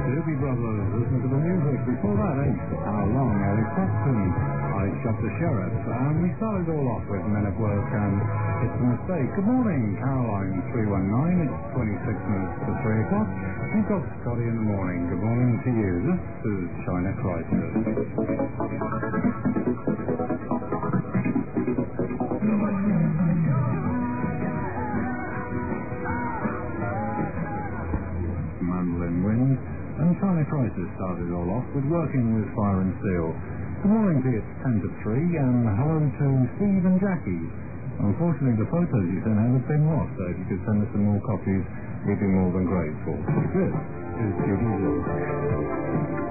Doobie Brothers, listen to the music. Before that, How Long, Eric Clapton, I Shot the Sheriff. And we started all off with Men at Work and It's a Mistake. Good morning, Caroline 319. It's 26 minutes to 3 o'clock. You've got Scotty in the morning. Good morning to you. This is China Crisis. Mandolin Wind. And China Crisis started all off with Working with Fire and Steel. Good morning to you, it's 10 to 3, and hello to Steve and Jackie. Unfortunately, the photos you sent out have been lost, so if you could send us some more copies, we'd be more than grateful. This is Judy Wood.